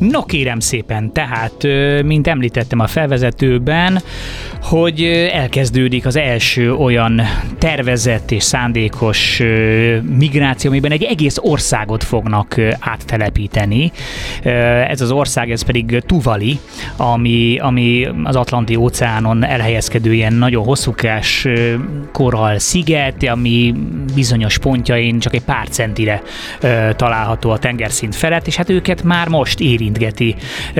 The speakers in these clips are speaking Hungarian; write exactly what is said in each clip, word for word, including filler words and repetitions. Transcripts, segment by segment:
No kérem szépen, tehát, mint említettem a felvezetőben, hogy elkezdődik az első olyan tervezett és szándékos migráció, amiben egy egész országot fognak áttelepíteni. Ez az ország, ez pedig Tuvalu, ami, ami az Atlanti óceánon elhelyezkedő ilyen nagyon hosszúkás korall sziget, ami bizonyos pontjain csak egy pár centire található a tengerszint felett, és hát őket már most érintgeti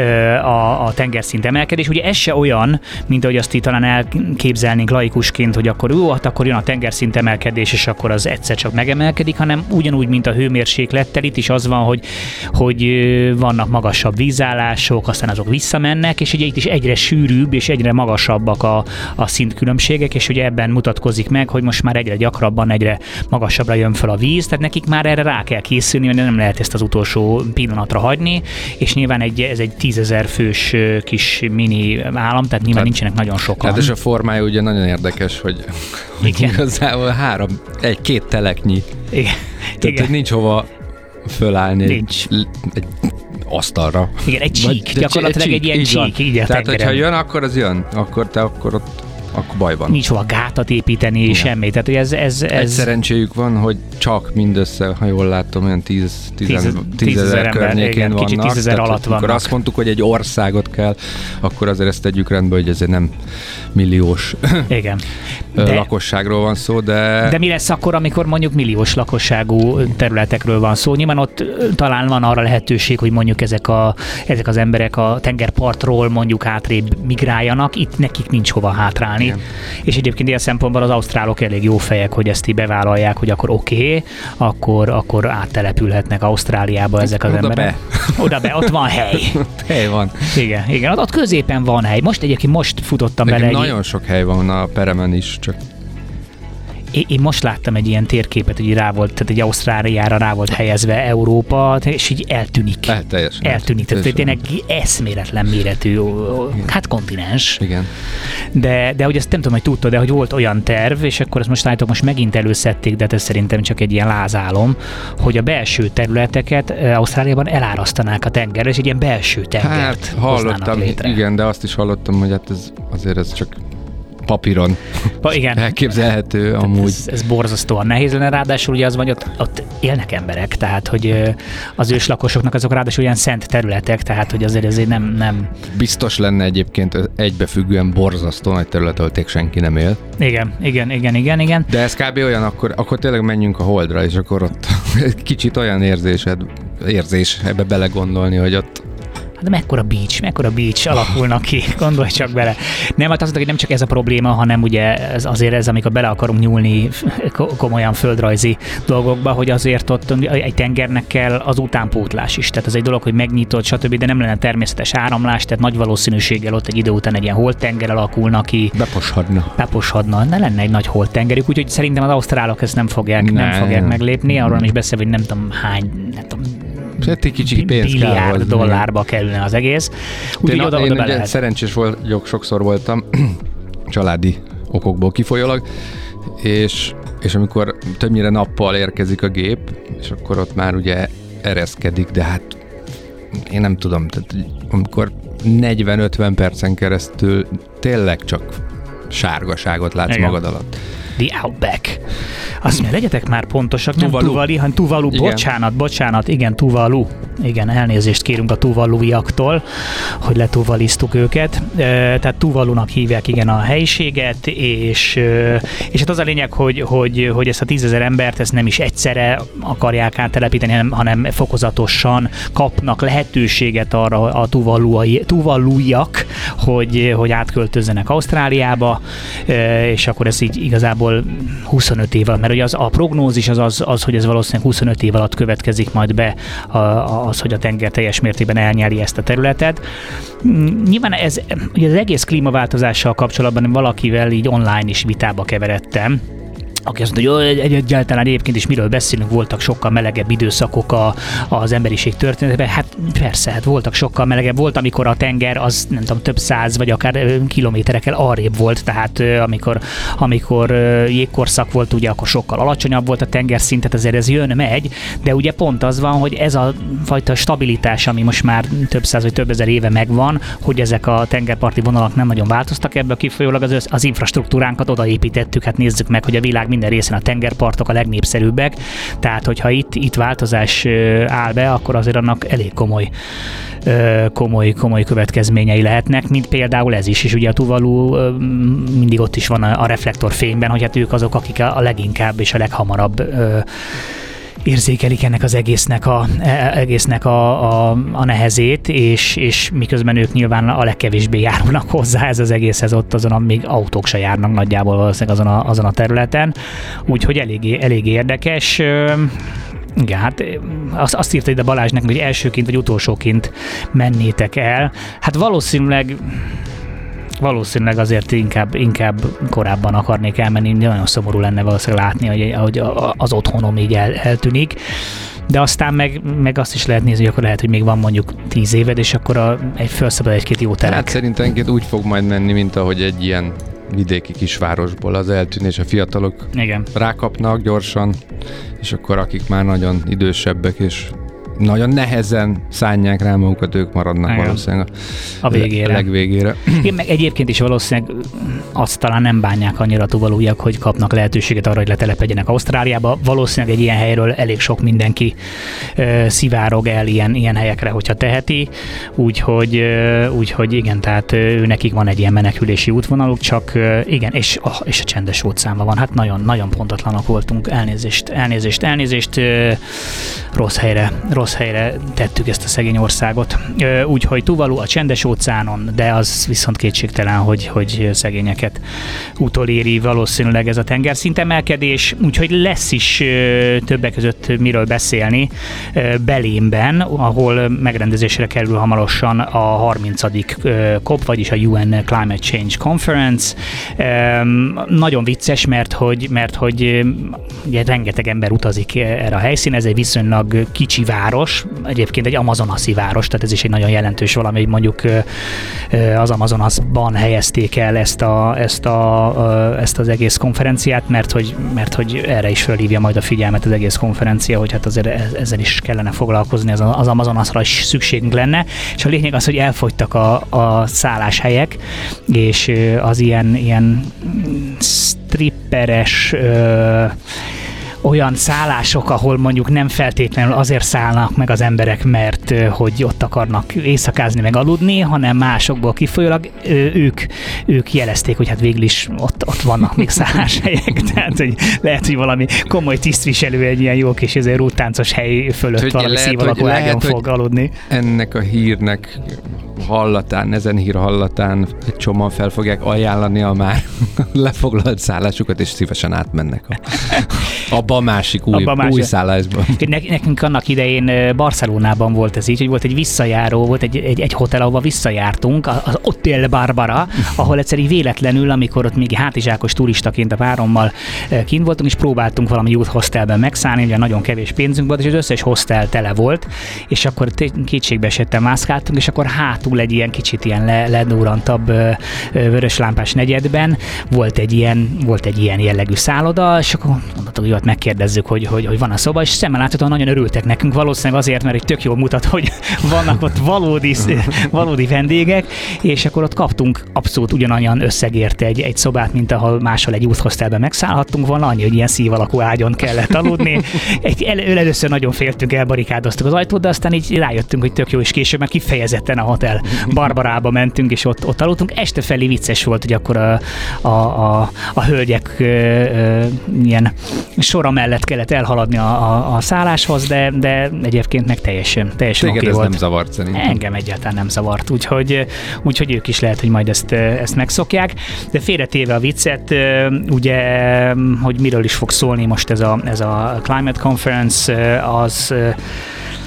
a, a tengerszint emelkedés. Ugye ez se olyan, mint ahogy azt itt talán elképzelnénk laikusként, hogy akkor jó, hát akkor jön a tengerszint emelkedés, és akkor az egyszer csak megemelkedik, hanem ugyanúgy, mint a hőmérséklettel, itt is az van, hogy, hogy vannak magasabb vízállások, aztán azok visszamennek, és ugye itt is egyre sűrűbb és egyre magasabbak a, a szintkülönbségek, és ugye ebben mutatkozik meg, hogy most már egyre gyakrabban, egyre magasabbra jön fel a víz, tehát nekik már erre rá kell készülni, mert nem lehet ezt az utolsó pillanatra hagyni, és nyilván egy, ez egy tízezer fős kis mini állam, tehát nyilván tehát, nincsenek nagyon sokan. Hát és a formája ugye nagyon érdekes, hogy, hogy igazából három, egy-két teleknyi. Igen. Tehát Igen. nincs hova fölállni nincs. Egy, egy asztalra. Igen, egy csík, Vagy, gyakorlatilag egy, egy ilyen csík. Így a Tehát, hogyha jön, akkor az jön, akkor te akkor ott akkor baj van. Nincs hova gátat építeni, igen. semmi. Tehát, hogy ez, ez, ez... Egy szerencséjük van, hogy csak mindössze, ha jól látom, olyan tízezer környékén vannak. Kicsit tízezer alatt vannak. Amikor azt mondtuk, hogy egy országot kell, akkor azért ezt tegyük rendbe, hogy ez nem milliós igen. de, lakosságról van szó, de... De mi lesz akkor, amikor mondjuk milliós lakosságú területekről van szó? Nyilván ott talán van arra lehetőség, hogy mondjuk ezek, a, ezek az emberek a tengerpartról mondjuk hátrébb migráljanak, itt nekik nincs hova hátrálni. Igen. És egyébként ilyen szempontból az ausztrálok elég jó fejek, hogy ezt így bevállalják, hogy akkor oké, okay, akkor, akkor áttelepülhetnek Ausztráliába ezek az Oda emberek. Be. Oda be, ott van hely. Hely van. Igen, igen, ott, ott középen van hely. Most egyébként most futottam bele. Egy... Nagyon sok hely van a peremen is, csak Én, én most láttam egy ilyen térképet, hogy rá volt, tehát egy Ausztráliára rá volt helyezve Európa, és így eltűnik. El, teljesen. Eltűnik, tehát tényleg eszméletlen méretű, hát kontinens. Igen. De, de hogy ezt nem tudom, hogy tudtad, de hogy volt olyan terv, és akkor ezt most látok, most megint előszedték, de ez szerintem csak egy ilyen lázálom, hogy a belső területeket Ausztráliában elárasztanák a tengerre, és egy ilyen belső tengert hát, hallottam, létre. Igen, de azt is hallottam, hogy hát ez azért ez csak papíron ha, igen. elképzelhető amúgy. Ez, ez borzasztóan nehéz lenne, ráadásul ugye az vagy ott, ott élnek emberek, tehát hogy az őslakosoknak azok ráadásul olyan szent területek, tehát hogy azért ezért nem... nem... Biztos lenne egyébként egybefüggően borzasztó nagy terület, ahol tényleg senki nem él. Igen, igen, igen, igen, igen. De ez kb. Olyan, akkor, akkor tényleg menjünk a Holdra, és akkor ott kicsit olyan érzésed, érzés ebbe belegondolni, hogy ott de mekkora beach, mekkora beach alakulnak ki, gondolj csak bele. Nem, hát azt mondta, hogy nem csak ez a probléma, hanem ugye ez azért ez, amikor bele akarunk nyúlni komolyan földrajzi dolgokba, hogy azért ott egy tengernek kell az utánpótlás is. Tehát ez egy dolog, hogy megnyitod, stb., de nem lenne természetes áramlás, tehát nagy valószínűséggel ott egy idő után egy ilyen holttenger alakulna ki. Beposhadna. Beposhadna. Ne lenne egy nagy holttengerük, úgyhogy szerintem az ausztrálok ezt nem fogják, nem. nem fogják meglépni, arról nem is beszél, hogy nem tudom hány, nem tudom, kicsi pénz milliárd dollárba kerülne az egész. Úgyhogy oda, én oda ugye szerencsés vagyok, sokszor voltam családi okokból kifolyólag, és, és amikor többnyire nappal érkezik a gép, és akkor ott már ugye ereszkedik, de hát én nem tudom, tehát amikor negyven-ötven percen keresztül tényleg csak sárgaságot látsz igen. magad alatt. The Outback. Azt mondja, legyetek már pontosak, nem Tuvalu, hanem Tuvalu, igen. bocsánat, bocsánat, igen, Tuvalu. Igen, elnézést kérünk a tuvaluiaktól, hogy letuvaliztuk őket. Tehát Tuvalunak hívják igen a helyiséget, és, és hát az a lényeg, hogy, hogy, hogy ezt a tízezer embert ezt nem is egyszerre akarják áttelepíteni, hanem, hanem fokozatosan kapnak lehetőséget arra a tuvaluai, tuvaluiak, hogy, hogy átköltözzenek Ausztráliába, és akkor ez így igazából huszonöt év alatt, mert ugye az, a prognózis az, az, az, hogy ez valószínűleg huszonöt év alatt következik majd be a, a, az, hogy a tenger teljes mértékben elnyeli ezt a területet. Nyilván ez, ugye az egész klímaváltozással kapcsolatban valakivel így online is vitába keveredtem, aki azt mondja, hogy egy, egyáltalán egyébként is miről beszélünk, voltak sokkal melegebb időszakok a, az emberiség történetében. Hát persze, hát voltak sokkal melegebb. Volt, amikor a tenger az nem tudom, több száz vagy akár kilométerekkel arrébb volt, tehát amikor, amikor jégkorszak volt, ugye akkor sokkal alacsonyabb volt a tengerszint, tehát azért ez jön, megy, de ugye pont az van, hogy ez a fajta stabilitás, ami most már több száz vagy több ezer éve megvan, hogy ezek a tengerparti vonalak nem nagyon változtak, ebből kifolyólag az, az infrastruktúránkat odaépítettük, hát nézzük meg, hogy a világ minden részén a tengerpartok a legnépszerűbbek, tehát hogyha itt, itt változás áll be, akkor azért annak elég komoly, komoly, komoly következményei lehetnek, mint például ez is, és ugye a Tuvalu mindig ott is van a, a reflektorfényben, hogy hát ők azok, akik a leginkább és a leghamarabb érzékelik ennek az egésznek a, egésznek a, a, a nehezét, és, és miközben ők nyilván a legkevésbé járulnak hozzá ez az egészhez, ott azon, még autók se járnak nagyjából valószínűleg azon a, azon a területen. Úgyhogy eléggé, eléggé érdekes. Igen, hát azt, azt írta ide Balázs nekem, hogy elsőként vagy utolsóként mennétek el. Hát valószínűleg Valószínűleg azért inkább, inkább korábban akarnék elmenni, nagyon szomorú lenne valószínűleg látni, hogy, hogy az otthonom így el, eltűnik. De aztán meg, meg azt is lehet nézni, hogy akkor lehet, hogy még van mondjuk tíz éved, és akkor a, egy felszabad egy-két jó telek. Hát szerintem úgy fog majd menni, mint ahogy egy ilyen vidéki kisvárosból az eltűnés, a fiatalok igen. rákapnak gyorsan, és akkor akik már nagyon idősebbek, és nagyon nehezen szánják rá magukat, ők maradnak igen. valószínűleg a végére. A legvégére. Igen, meg egyébként is valószínűleg azt talán nem bánják annyira tuvalúiak, hogy kapnak lehetőséget arra, hogy letelepedjenek Ausztráliába. Valószínűleg egy ilyen helyről elég sok mindenki uh, szivárog el ilyen, ilyen helyekre, hogyha teheti. Úgyhogy, uh, úgyhogy igen, tehát uh, ő nekik van egy ilyen menekülési útvonaluk, csak uh, igen, és, oh, és a csendes óceánban van. Hát nagyon, nagyon pontatlanok voltunk. Elnézést, elnézést, elnézést. Uh, rossz helyre, rossz helyre tettük ezt a szegény országot. Úgyhogy Tuvalu a csendes óceánon, de az viszont kétségtelen, hogy, hogy szegényeket utoléri valószínűleg ez a tengerszintemelkedés, úgyhogy lesz is többek között miről beszélni Belénben, ahol megrendezésre kerül hamarosan a harmincadik kop, vagyis a U N Climate Change Conference. Nagyon vicces, mert hogy, mert hogy ugye rengeteg ember utazik erre a helyszínre, ez egy viszonylag kicsi város, egyébként egy amazonaszi város, tehát ez is egy nagyon jelentős valami, hogy mondjuk az Amazonasban helyezték el ezt, a, ezt, a, ezt az egész konferenciát, mert hogy, mert hogy erre is fölhívja majd a figyelmet az egész konferencia, hogy hát azért ezzel is kellene foglalkozni, az, az Amazonasra is szükségünk lenne, és a lényeg az, hogy elfogytak a, a szálláshelyek, és az ilyen, ilyen stripperes ö, olyan szállások, ahol mondjuk nem feltétlenül azért szállnak meg az emberek, mert hogy ott akarnak éjszakázni, meg aludni, hanem másokból kifolyólag ők, ők jelezték, hogy hát végül is ott, ott vannak még szálláshelyek, tehát hogy lehet, hogy valami komoly tisztviselő egy ilyen jó kis rúttáncos hely fölött hogy valami szív alakú ágyon fog aludni. Ennek a hírnek hallatán, ezen hír hallatán egy csomóan fel fogják ajánlani a már lefoglalt szállásukat, és szívesen átmennek a, abba a másik új, a másik. új szállásban. Ne, nekünk annak idején Barcelonában volt ez így, hogy volt egy visszajáró, volt egy, egy, egy hotel, ahova visszajártunk, az Hotel Barbara, ahol egyszerűen véletlenül, amikor ott még hátizsákos turistaként a párommal kint voltunk, és próbáltunk valami youth hostelben megszállni, ugye nagyon kevés pénzünk volt, és az összes hostel tele volt, és akkor kétségbe esetten mászkáltunk, és akkor hátul egy ilyen kicsit ilyen le, ledurrantabb vöröslámpás negyedben volt egy ilyen, volt egy ilyen jellegű szálloda, és akkor mondhatok, hogy ott megkérdezzük, hogy, hogy, hogy van a szoba, és szemmel láthatóan nagyon örültek nekünk, valószínűleg azért, mert egy tök jól mutat, hogy vannak ott valódi, valódi vendégek, és akkor ott kaptunk abszolút ugyanolyan összegért egy, egy szobát, mint ahol máshol egy youth hostelben megszállhattunk volna, annyi, hogy ilyen szív alakú ágyon kellett aludni. Egy, el, először nagyon féltünk, elbarikádoztuk az ajtót, de aztán így rájöttünk, hogy tök jó, és később már kifejezetten a hotel Barbarába mentünk, és ott, ott aludtunk. Este felé vicces volt, hogy akkor a, a, a, a hölgyek ö, ö, ilyen sora mellett kellett elhaladni a, a, a szálláshoz, de, de egyébként meg teljesen, teljesen oké okay volt. nem zavart szerintem. Engem egyáltalán nem zavart, úgyhogy, úgyhogy ők is lehet, hogy majd ezt, ezt megszokják. De félretéve a viccet, ugye, hogy miről is fog szólni most ez a, ez a Climate Conference, az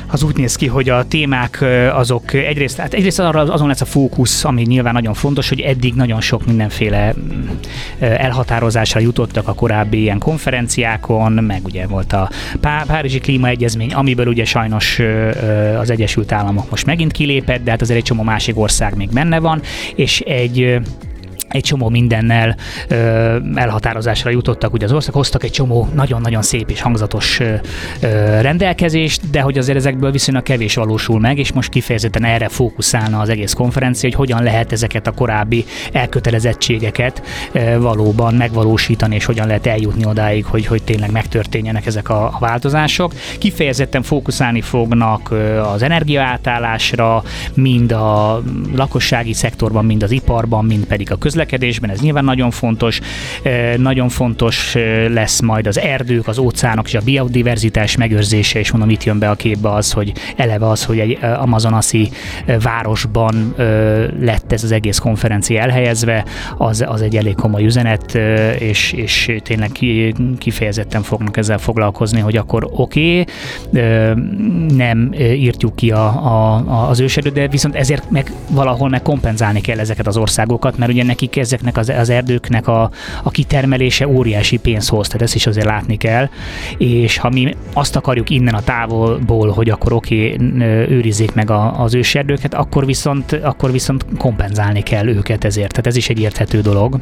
az úgy néz ki, hogy a témák azok egyrészt, hát egyrészt azon lesz a fókusz, ami nyilván nagyon fontos, hogy eddig nagyon sok mindenféle elhatározásra jutottak a korábbi ilyen konferenciákon, meg ugye volt a Pá- Párizsi Klímaegyezmény, amiből ugye sajnos az Egyesült Államok most megint kilépett, de hát azért egy csomó másik ország még benne van, és egy egy csomó mindennel ö, elhatározásra jutottak, ugye az ország hoztak egy csomó nagyon-nagyon szép és hangzatos ö, ö, rendelkezést, de hogy azért ezekből viszonylag kevés valósul meg, és most kifejezetten erre fókuszálna az egész konferencia, hogy hogyan lehet ezeket a korábbi elkötelezettségeket ö, valóban megvalósítani, és hogyan lehet eljutni odáig, hogy, hogy tényleg megtörténjenek ezek a, a változások. Kifejezetten fókuszálni fognak ö, az energiaátállásra, mind a lakossági szektorban, mind az iparban, mind pedig a közlekedésben, ez nyilván nagyon fontos. Nagyon fontos lesz majd az erdők, az óceánok és a biodiverzitás megőrzése, és mondom, itt jön be a képbe az, hogy eleve az, hogy egy amazonaszi városban lett ez az egész konferencia elhelyezve, az, az egy elég komoly üzenet, és, és tényleg kifejezetten fognak ezzel foglalkozni, hogy akkor oké, okay, nem írtjuk ki a, a, az őserdőt, de viszont ezért meg valahol meg kompenzálni kell ezeket az országokat, mert ugye nekik ezeknek az, az erdőknek a, a kitermelése óriási pénzt hoz, tehát ezt is azért látni kell, és ha mi azt akarjuk innen a távolból, hogy akkor oké, okay, őrizzék meg a, az őserdőket, akkor viszont, akkor viszont kompenzálni kell őket ezért, tehát ez is egy érthető dolog.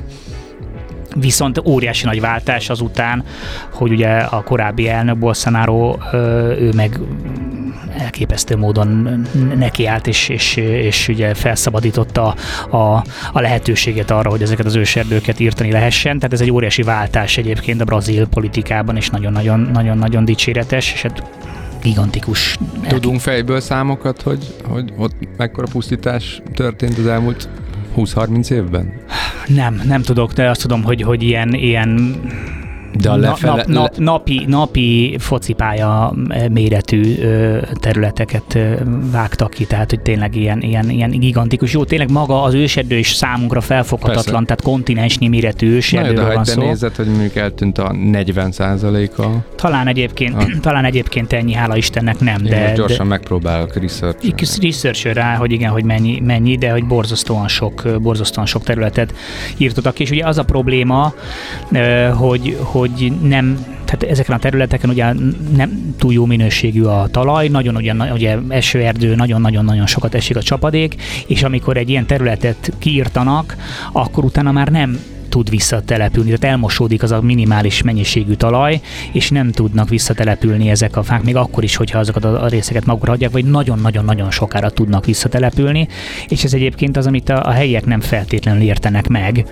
Viszont óriási nagy váltás azután, hogy ugye a korábbi elnök Bolsonaro, ő meg elképesztő módon nekiállt, és, és, és ugye felszabadította a, a lehetőséget arra, hogy ezeket az őserdőket írtani lehessen. Tehát ez egy óriási váltás egyébként a brazil politikában, és nagyon-nagyon dicséretes, és hát gigantikus. Tudunk fejből számokat, hogy, hogy ott mekkora pusztítás történt az elmúlt húsz-harminc évben? Nem, nem tudok, de azt tudom, hogy, hogy ilyen, ilyen de a lefele, nap, nap, napi, napi focipálya méretű területeket vágtak ki, tehát hogy tényleg ilyen, ilyen, ilyen gigantikus. Jó, tényleg maga az őserdő is számunkra felfoghatatlan, persze, tehát kontinensnyi méretű őserdőről van szó. De nézed, hogy mondjuk eltűnt a negyven százaléka. Talán egyébként, ah. talán egyébként ennyi, hála Istennek nem. Én de, most gyorsan de, megpróbálok research research rá, hogy igen, hogy mennyi, mennyi, de hogy borzasztóan sok, borzasztóan sok területet írtottak. És ugye az a probléma, hogy, hogy hogy nem, tehát ezeken a területeken ugye nem túl jó minőségű a talaj, nagyon ugye, ugye esőerdő, nagyon-nagyon-nagyon sokat esik a csapadék, és amikor egy ilyen területet kiírtanak, akkor utána már nem tud visszatelepülni, tehát elmosódik az a minimális mennyiségű talaj, és nem tudnak visszatelepülni ezek a fák, még akkor is, hogyha azokat a részeket magukra hagyják, vagy nagyon-nagyon-nagyon sokára tudnak visszatelepülni, és ez egyébként az, amit a, a helyiek nem feltétlenül értenek meg.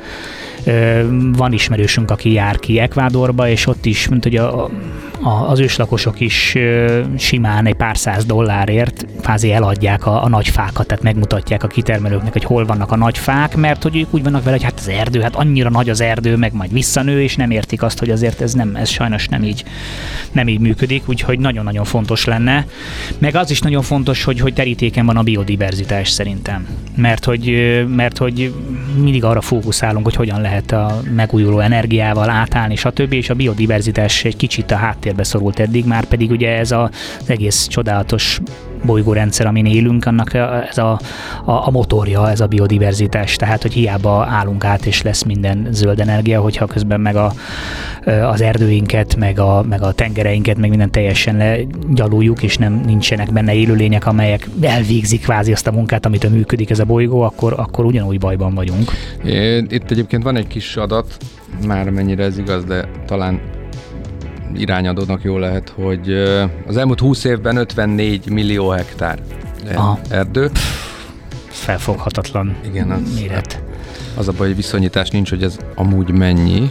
Van ismerősünk, aki jár ki Ekvádorba, és ott is, mint hogy a, a, az őslakosok is simán egy pár száz dollárért kvázi eladják a, a nagy fákat, tehát megmutatják a kitermelőknek, hogy hol vannak a nagy fák, mert hogy ők úgy vannak vele, hogy hát az erdő, hát annyira nagy az erdő, meg majd visszanő, és nem értik azt, hogy azért ez nem, ez sajnos nem így, nem így működik, úgyhogy nagyon-nagyon fontos lenne. Meg az is nagyon fontos, hogy, hogy terítéken van a biodiverzitás szerintem, mert hogy, mert hogy mindig arra fókuszálunk, hogy hogyan lehet a megújuló energiával átállni, stb. És a biodiverzitás egy kicsit a háttérbe szorult eddig, már pedig ugye ez az egész csodálatos bolygórendszer, amin élünk, annak ez a, a, a motorja, ez a biodiverzitás, tehát hogy hiába állunk át, és lesz minden zöld energia, hogyha közben meg a, az erdőinket, meg a, meg a tengereinket, meg minden teljesen legyaluljuk, és nem nincsenek benne élőlények, amelyek elvégzik kvázi azt a munkát, amitől működik ez a bolygó, akkor, akkor ugyanúgy bajban vagyunk. Itt egyébként van egy kis adat, már mennyire ez igaz, de talán irányadónak jó lehet, hogy az elmúlt húsz évben ötvennégy millió hektár Aha. erdő. Felfoghatatlan igen, az, méret. Az a baj, hogy viszonyítás nincs, hogy ez amúgy mennyi,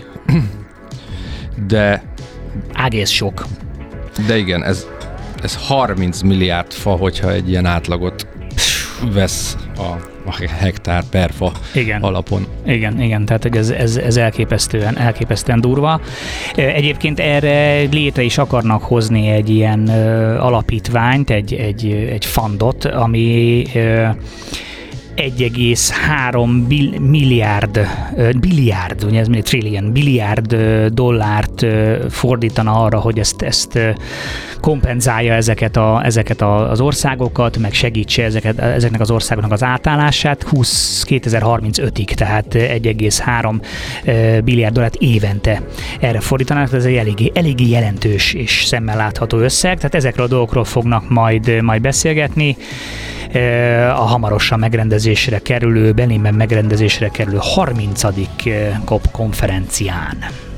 de... Egész sok. De igen, ez, ez harminc milliárd fa, hogyha egy ilyen átlagot vesz a, a hektár per fa igen. alapon. Igen, igen, tehát hogy ez, ez, ez elképesztően, elképesztően durva. Egyébként erre létre is akarnak hozni egy ilyen ö, alapítványt, egy, egy, egy fundot, ami ö, egy egész három milliárd, billiárd, ugye ez még trillion, billiárd dollárt fordítana arra, hogy ezt, ezt kompenzálja ezeket, a, ezeket az országokat, meg segítse ezeket, ezeknek az országoknak az átállását kétezer-harmincötig, tehát egy egész három billiárd dollárt évente erre fordítanak, ez egy eléggé, eléggé jelentős és szemmel látható összeg, tehát ezekről a dolgokról fognak majd, majd beszélgetni a hamarosan megrendezésre kerülő, Berlinben megrendezésre kerülő harmincadik kop konferencián.